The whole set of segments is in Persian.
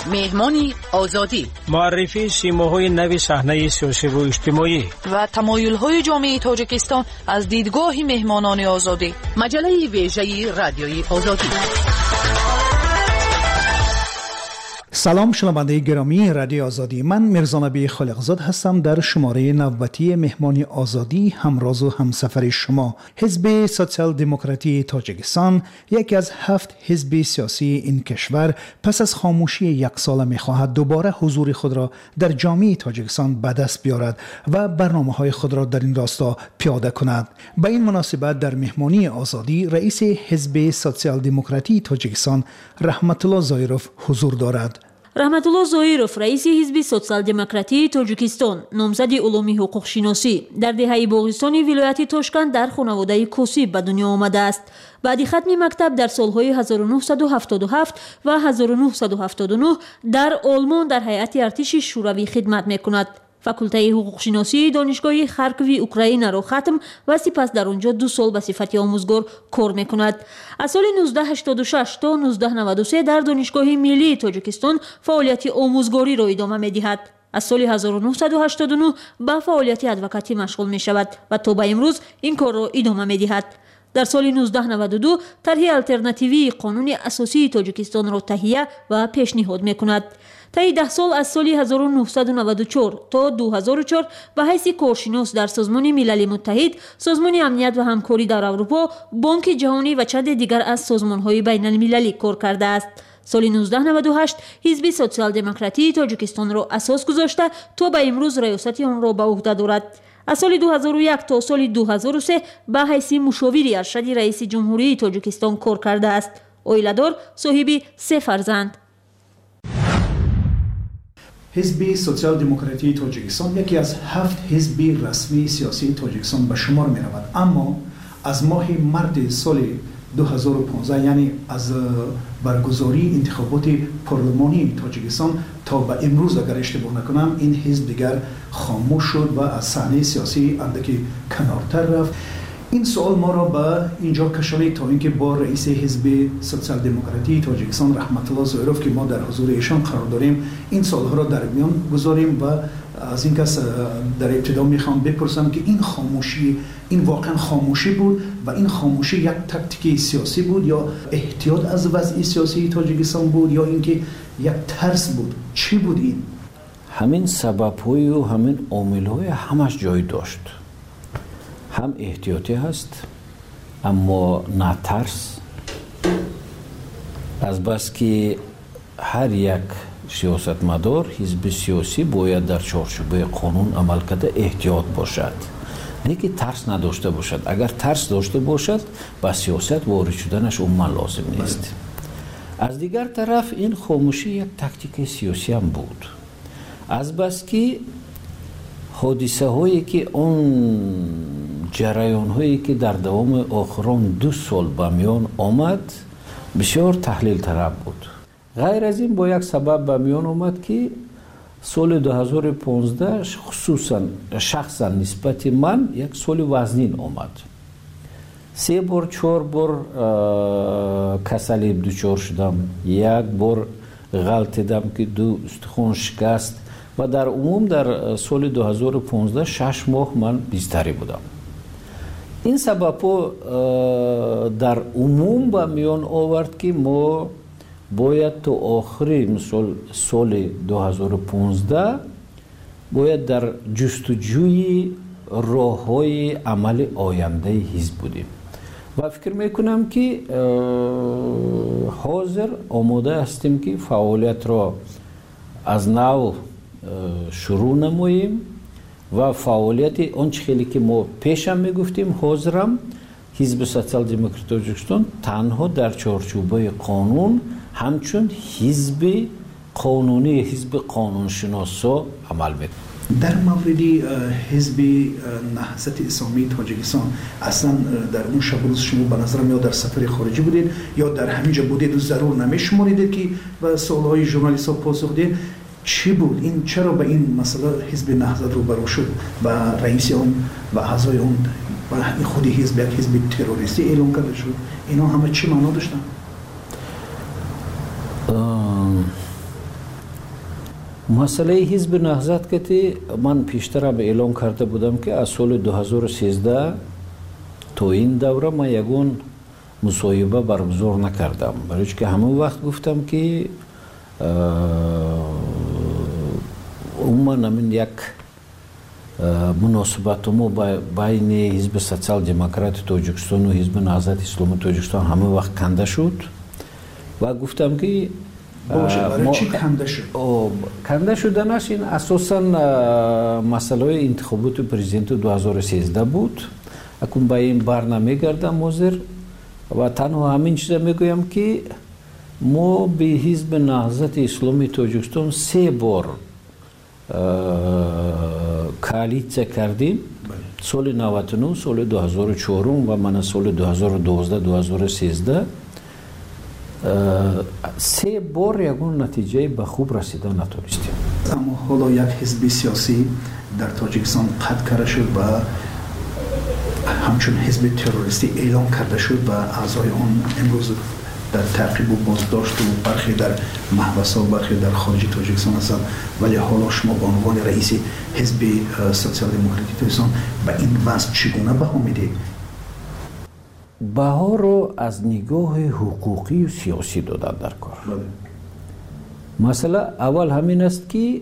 مهمانی آزادی، معرفی سیماهای نوی صحنه سیاسی و اجتماعی و تمایل‌های جامعه تاجیکستان از دیدگاه مهمانان آزادی. مجله ویژه رادیوی آزادی. سلام شنونده گرامی رادیو آزادی، من میرزا نبی خالقزاد هستم. در شماره نوبتی مهمانی آزادی همراز و همسفر شما. حزب سوسیال دموکراتی تاجیکستان یکی از 7 حزب سیاسی این کشور پس از خاموشی یک ساله میخواهد دوباره حضور خود را در جامعه تاجیکستان به دست بیارد و برنامه‌های خود را در این راستا پیاده کند. به این مناسبت در مهمانی آزادی رئیس حزب سوسیال دموکراتی تاجیکستان رحمت الله زایروف حضور دارد. رحمت الله زایروف رئیس حزب سوسیال دموکراتی تاجیکستان نامزد علوم حقوق شناسی در دهه باغستانی ولایت تاشکند در خانواده کوسی به دنیا آمده است. بعد ختم مکتب در سالهای 1977 و 1979 در آلمان در هیئت ارتش شوروی خدمت می‌کند. فاکولته حقوق شناسی دانشگاه خارکوی اوکراین را ختم و سپس در آنجا 2 سال به صفت آموزگار کار می‌کند. از سال 1986 تا 1993 در دانشگاه ملی تاجیکستان فعالیت آموزگاری را ادامه می‌دهد. از سال 1989 به فعالیت ادوکاتی مشغول می‌شود و تا به امروز این کار را ادامه می‌دهد. در سال 1992 طرح آلترناتیوی قانون اساسی تاجیکستان را تهیه و پیشنهاد می‌کند. طی 10 سال از سال 1994 تا 2004 به حیث کارشناس در سازمان ملل متحد، سازمان امنیت و همکاری در اروپا، بانک جهانی و چند دیگر از سازمان‌های بین المللی کار کرده است. سال 1998 حزب سوسیال دموکراتی تاجیکستان را اساس گذاشته تا به امروز ریاست آن را به عهده دارد. از سال 2001 تا سال 2003 به حیث مشاور ارشد رئیس جمهوری تاجیکستان کار کرده است. عائله‌دار، صاحب 3 فرزند. حزب سوسیال دموکراتی تاجیکستان یکی از 7 حزب رسمی سیاسی تاجیکستان به شمار می رود، اما از ماه مارس سال 2015 یعنی از برگزاری انتخابات پارلمانی تاجیکستان تا به امروز اگر اشتباه نکنم این حزب دیگر خاموش شد و از صحنه سیاسی اندکی کنارتر رفت. این سوال ما را به اینجا کشانید تا اینکه با رئیس حزب سوسیال دموکراتی تاجیکستان رحمت الله زایروف که ما در حضور ایشان قرار داریم این سوالها را در میان گذاریم و از این کس در ابتدا میخوام بپرسم که این خاموشی این واقعا خاموشی بود و این خاموشی یک تاکتیک سیاسی بود یا احتیاط از وضع سیاسی تاجیکستان بود یا اینکه یک ترس بود؟ چی بود این؟ همین سبب‌های و همین عامل‌های همش جای داشت. هم احتیاطی هست اما نه ترس، از بس که هر یک سیاستمدار حزب سیاسی باید در چارچوب قانون عمل کرده احتیاط باشد، نه که ترس نداشته باشد. اگر ترس داشته باشد با سیاست وارد شدنش عموما لازم نیست. از دیگر طرف این خاموشی یک تاکتیک سیاسی هم بود، از بس که حادثه هایی که اون جریان هایی که در دوام آخران 2 سال به میان آمد بسیار تحلیل طلب بود. غیر از این با یک سبب به میان آمد که سال 2015 خصوصا شخصا نسبت من یک سال وزنین آمد. 3 بار 4 بار کسلی دچار شدم، 1 بار غلطیدم که 2 استخوان شکست و در عموم در سال 2015 6 ماه من بیستری بودم. این سبب در عموم به میان آورد که ما باید تا آخری مثل سال 2015 باید در جستجوی راه‌های عمل آینده حزب بودیم و فکر میکنم که حاضر آماده هستیم که فعالیت را از نو شروع نماییم و فعالیت آنچه خیلی که ما پیشم میگفتیم حاضرم حزب سوسیال دموکراتی تاجیکستان تنها در چارچوبه قانون همچون حزب قانونی حزب قانونشناسا عمل میکنه. در مورد حزب نهضت اسلامی تاجیکستان اصلا در اون شب روز شما به نظرم یا در سفر خارجی بودید یا در همینجا بودید و ضرور نمیشماریدید که به سوالهای ژورنالیست ها پاسخ دید؟ چی بود این؟ چرا به این مسئله حزب نهضت روبرو شد و رئیس اون و اعضای اون و خود حزب یک حزب تروریستی اعلام کرده شد؟ اینا همه چی معنا داشتن؟ مسئله حزب نهضت که من پیشتر هم اعلام کرده بودم که از سال 2013 تا این دوره من یگون مصاحبه برگزار نکردم، برای که همون وقت گفتم که من یک مناسبت ما بین حزب سوسیال دموکرات تاجیکستان و حزب نهضت اسلامی تاجیکستان همون وقت کنده شد و گفتم که برای چی کنده شد؟ کنده شدنش این اساسا مسئله انتخابات پرزیدنت 2013 بود. اکنون با این بر نمیگردم موزر و تنها همین چیز میگویم که ما به حزب نهضت اسلامی تاجیکستان 3 بار کالیسیا کردیم، سال 99 سال 2004 و من سال 2012 2013 3 بار یگون نتیجه به خوب رسیدن نتونستیم. اما حالا یک حزب سیاسی در تاجیکستان قطع کرده شد و همچون حزب تروریستی اعلام کرده شد و اعضای آن امروز در تعقیب و بازداشت و برخی در محبس و برخی در خارج تاجیکستان هستند، ولی حالا شما به عنوان رئیس حزب سوسیال دموکراتی تاجیکستان به این وضع چگونه بها میدید؟ بها رو از نگاه حقوقی و سیاسی دادن در کار. مسئله اول همین است که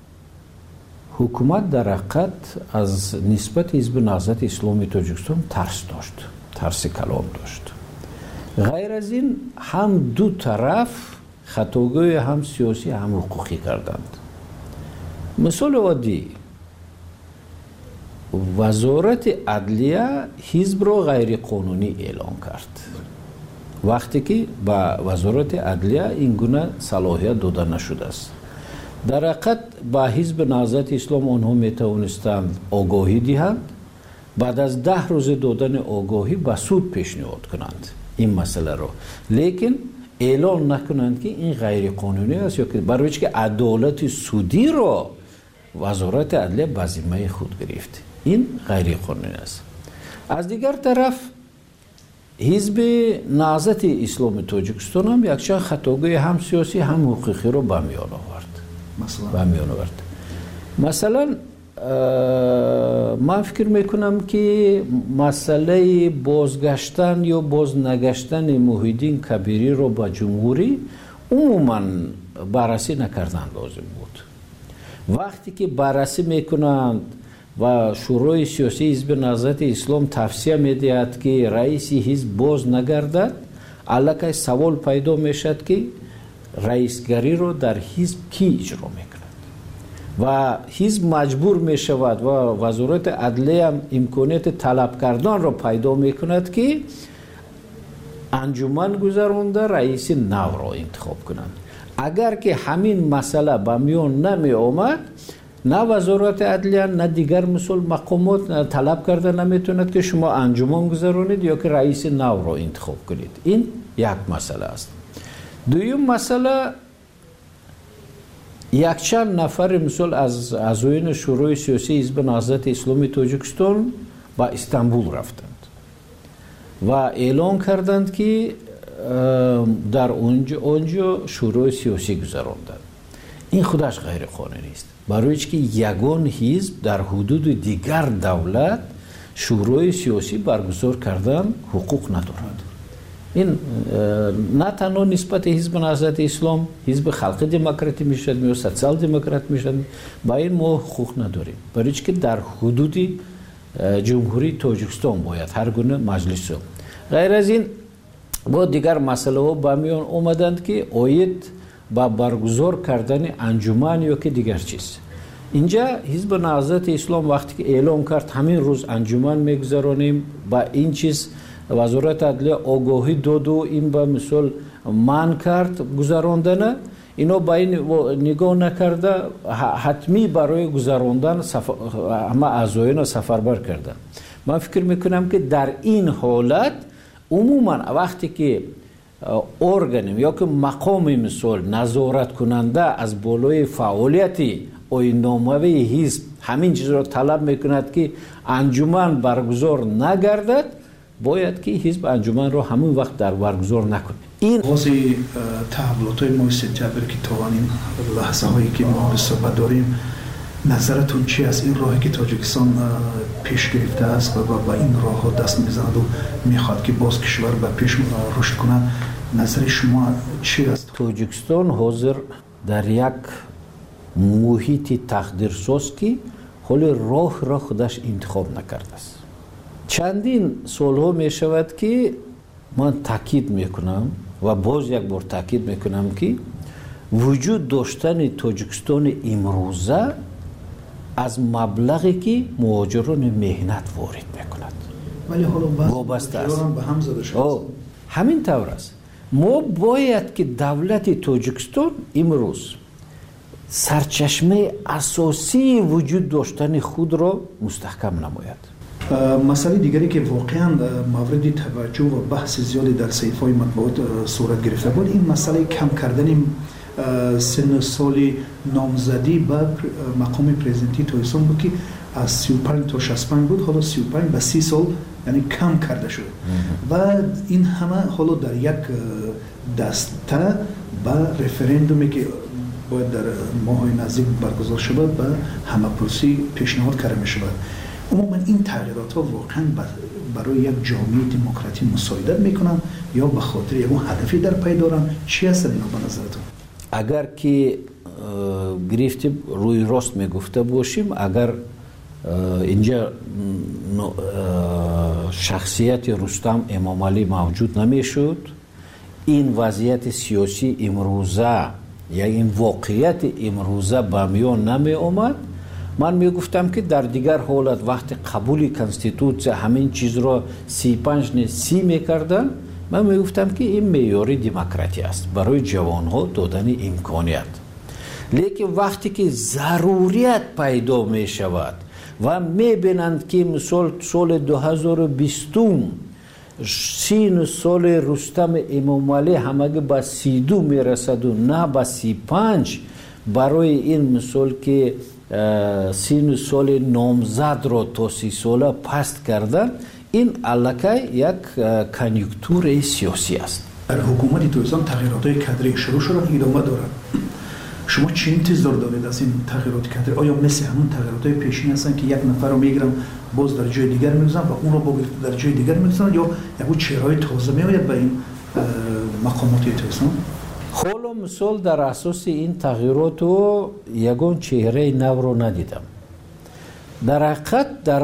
حکومت در حقیقت از نسبت حزب نهضت اسلامی تاجیکستان ترس داشت، ترس کلام داشت. غیر از این هم دو طرف خطاگاه هم سیاسی هم حقوقی کردند. مثال عادی وزارت عدلیه حزب را غیر قانونی اعلام کرد، وقتی که به وزارت عدلیه این گونه صلاحیت داده نشده است. در حقیقت با حزب نهضت اسلام آنها می توانستند آگاهی دهند، بعد از 10 روز دادن آگاهی به سود پیشنهاد کنند این مسئله را، لیکن اعلان نکنند که این غیر قانونی است، یا که برای که عدالت سودی را وزارت عدلیه به ذمه خود گرفت، این غیر قانونی است. از دیگر طرف حزب نهضت اسلامی تاجیکستان هم یکچند خطاگاه هم سیاسی هم حقوقی را به میان آورد. مثلا من فکر میکنم که مسئله بازگشتن یا باز نگشتن محیدین کبیری رو با جمهوری عموما بررسی نکردن لازم بود. وقتی که بررسی میکنند و شورای سیاسی حزب نهضت اسلام توصیه میدهد که رئیس حزب باز نگردد، الکی سوال پیدا میشد که رئیسگری رو در حزب کی اجرا میکند و حزب مجبور می شود و وزارت عدلیه هم امکانیت طلب کردن را پیدا می کند که انجمن گذرانده رئیس نو را انتخاب کنند. اگر که همین مسئله به میان نمی آمد، نه وزارت عدلیه نه دیگر مسئول مقامات طلب کرده نمیتوند که شما انجمن گذرانید یا که رئیس نو را انتخاب کنید. این یک مسئله است. دویم مسئله، یک چند نفر مثل از اعضایان شورای سیاسی حزب نهضت اسلامی تاجیکستان با استانبول رفتند و اعلان کردند که در اونجا شورای سیاسی گذراندند. این خودش غیر قانونی است، برای که یگان حزب در حدود دیگر دولت شورای سیاسی برگزار کردن حقوق ندارد. این نه تنها نسبت حزب نهضت اسلام حزب خلق دموکراتی میشد یا سوسیال دموکرات میشد، با این ما حقوق نداریم، برای که در حدود جمهوری تاجیکستان باید هر گونه مجلس. غیر از این با دیگر مسئله ها با میان اومدند که آید با برگزار کردن انجمن یا که دیگر چیز. اینجا حزب نهضت اسلام وقتی که اعلام کرد همین روز انجمن میگذرانیم، با این چیز وزارت عدلیه آگاهی داد و این به مثال من کرد گذراندن، اینا با این نگاه نکرده حتمی برای گذراندن همه اعضایان سفربر کرده. من فکر میکنم که در این حالت عموما وقتی که ارگان یا که مقام مثال نظارت کننده از بالای فعالیتی آیین‌نامه حزب همین چیز را طلب میکند که انجمن برگزار نگردد، باید که حزب انجمن را همون وقت در برگزار نکنه. این بازی تحولات های ماه سپتامبر که تا این لحظه هایی که ما به صحبت داریم، نظرتون چی است؟ این راهی که تاجیکستان پیش گرفته است و با این راه ها دست میزند و میخواد که باز کشور به پیش رشد کنند، نظر شما چی است؟ تاجیکستان حاضر در یک محیط تقدیرساز که حال راه را خودش انتخاب نکرده است. چندین سالها می شود که من تاکید میکنم و باز یک بار تاکید میکنم که وجود داشتن تاجیکستان امروزه از مبلغی که مهاجران مهنت وارد میکند ولی حالا وابسته است. به هم زده شده. همین طور است. ما باید که دولت تاجیکستان امروز سرچشمه اساسی وجود داشتن خود را مستحکم نماید. مسئله دیگری که واقعا مورد توجه و بحث زیادی در صحیفه‌های مطبوعات صورت گرفته بود، این مسئله کم کردن سن سال نامزدی به مقام پرزیدنتی تاجیکستان بود که از 35 تا 65 بود، حالا 35 به 30 سال یعنی کم کرده شده و این همه حالا در یک دسته به رفراندومی که باید در ماهای نزدیک برگزار شود به همه‌پرسی پیشنهاد کرده می شود. عموما این تغییرات ها واقعا برای یک جامعه دموکراتی مساعدت میکنن یا به خاطر یک هدفی در پی دارن؟ چی هست اینا به نظرتون؟ اگر که گرفتیم روی راست میگفته باشیم، اگر اینجا شخصیت رستم امامعلی موجود نمیشد، این وضعیت سیاسی امروزه یا این واقعیت امروزه به میان نمی آمد. من میگفتم که در دیگر حالت وقتی قبول کنستیتوسیون همین چیز را 35 نه 30 میکردن، من میگفتم که این معیار دموکراسی است برای جوانها دادن امکانیت. لیکن وقتی که ضروریت پیدا می شود و میبینند که مثلا سال 2020 سین سال رستم امامعلی همگی به 32 میرسد و نه به 35، برای این مثال که سین سال نامزد را تا 30 ساله پست کردن، این علاقه یک کنیونکتور سیاسی است. در حکومت تاجیکستان تغییرات کادری شروع شدن، ادامه دارد. شما چه انتظار دارید از این تغییرات کادری؟ آیا مثل همون تغییرات پیشین هستن که یک نفر رو میگیرن باز در جای دیگر میگذارن و اون رو با در جای دیگر میگذارن، یا یک چهره‌های تازه میآید به این مقامات تاجیکستان؟ حالا مثال در اساس این تغییرات و یگان چهره نو رو ندیدم. در حقیقت در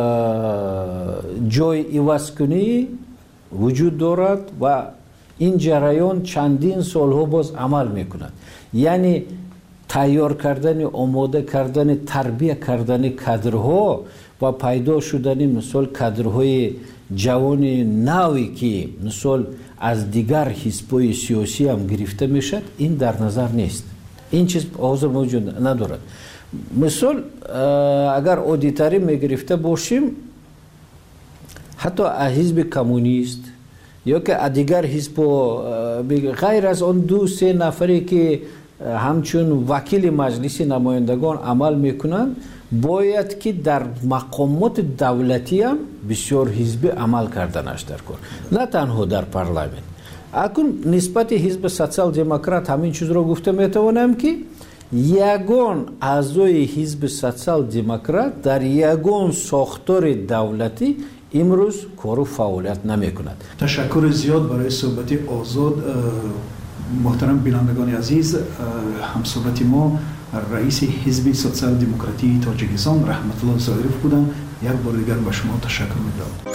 جای عوض کنی وجود دارد و این جریان چندین سالها باز عمل میکند. یعنی تیار کردن، آماده کردن، تربیت کردن کادرها و پیدا شدن مثال کادرهای جوان نوی که مثال از دیگر حزب‌های سیاسی هم گرفته میشد، این در نظر نیست. این چیز حاضر موجود ندارد. مثال اگر اودیتوری میگرفته باشیم، حتی حزب کمونیست یا که دیگر حزب غیر از آن 2-3 نفری که همچون وکیل مجلس نمایندگان عمل میکنند، باید که در مقامات دولتی هم بسیار حزبی عمل کردنش در کار، نه تنها در پارلمان. اکنون نسبت حزب سوسیال دموکرات همین چیز را گفته میتوانم که یگان اعضای حزب سوسیال دموکرات در یگان ساختار دولتی امروز کار و فعالیت نمی کند. تشکر زیاد برای صحبت آزاد. محترم بینندگان عزیز، همصحبت ما رئیس حزب سوسیال دموکراتی تاجیکستان رحمت الله ظاهریف بودن. یک بار دیگر به شما تشکر می‌کنم.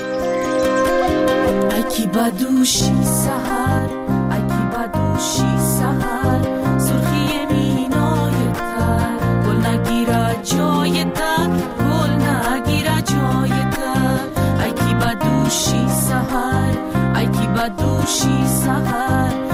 اکی بدوشی سحر، اکی بدوشی سحر، سرخی مینای تر، گل نگیره جای تر، گل نگیره جای تر. اکی بدوشی سحر، اکی بدوشی سحر،